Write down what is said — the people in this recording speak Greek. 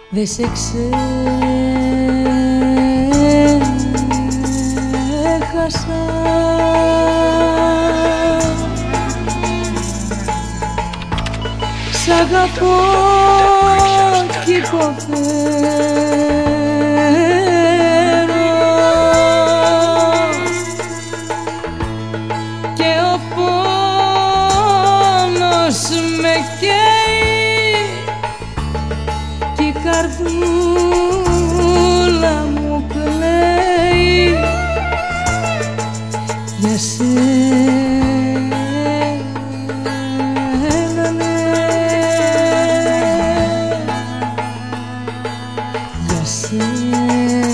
Δε σε ξέχασα, σ' αγαπώ κι υποφέρω και ο πόνος με καίει κι η καρδούλα μου κλαίει για σένα, ναι, για σένα.